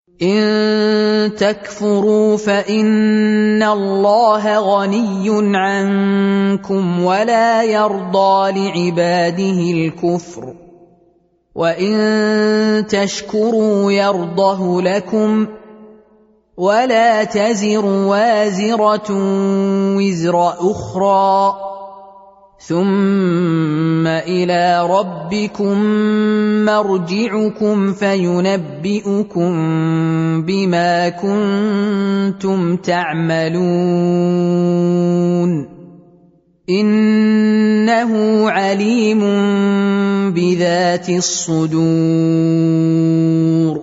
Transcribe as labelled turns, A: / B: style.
A: إن تكفروا فإن الله غني عنكم ولا يرضى لعباده الكفر وإن تشكروا يرضه لكم ولا تزر وازرة وزر أخرى ثم إلى ربكم مرجعكم فينبئكم بما كنتم تعملون إنه عليم بذات الصدور